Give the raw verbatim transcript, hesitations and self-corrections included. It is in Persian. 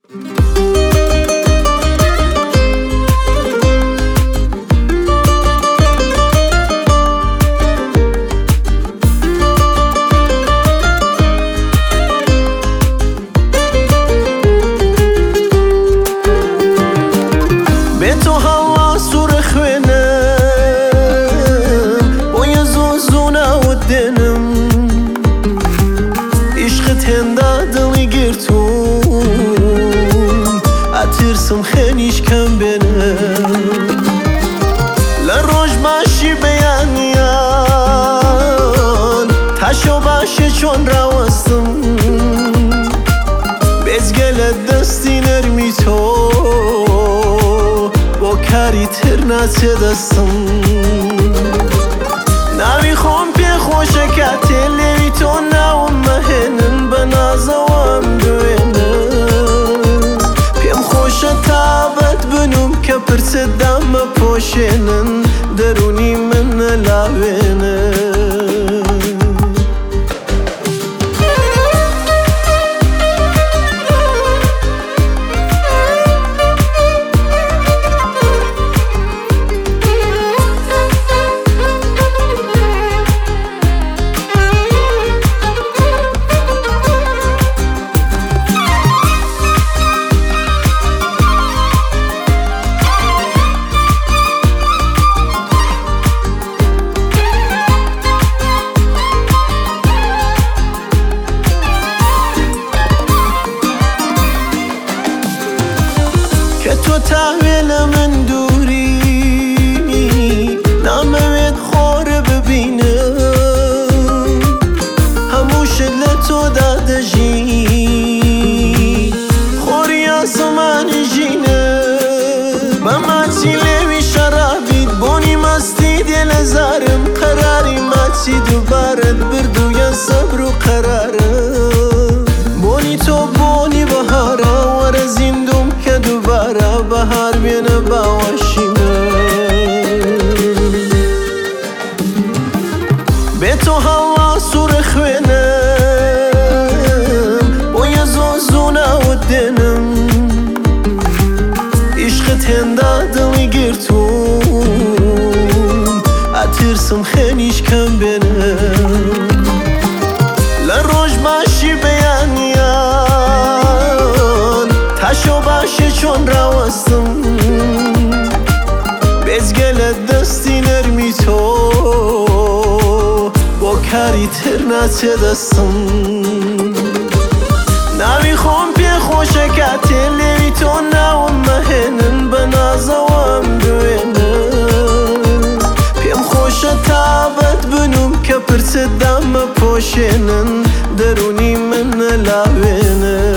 ترسم خیلیش کم بینم لروش باشی بیانیان تشو باشه چون روستم بزگل دستی نرمی تو با کاری تر نچه دستم نوی خون پی خوشه کتی لیوی تو نوم مهنن بنازوام دوینم تابت بنوم که پرس دم پوشنن درونی من لاوینه که تو تحویل من دوری ناموید خوره ببینم هموش لتو داده جی خوری آسمان جینه بماچی لیوی شرابید بونی مستی دل زارم قراری ماچی دوبارت بردو یا صبر و قرارم بونی تو بونی بهارا ورزیندم که دوباره بهار بینه باوشیمه به تو هوا سور خوینم با یه زوزونه و دنم عشقت هنده دلی گرتون اترسم خیلیش کم بینم لروش باشی بیانیان تشو باشه چون روستم بزگل دستی نرمی تو با کاری تر نچه دستم نوی خون پی خوشه کتی لیوی تو نوم مهنن بنازوام دوینم پیم خوشه تابت بنوم که پرس دم پوشنن درونی من لاوینه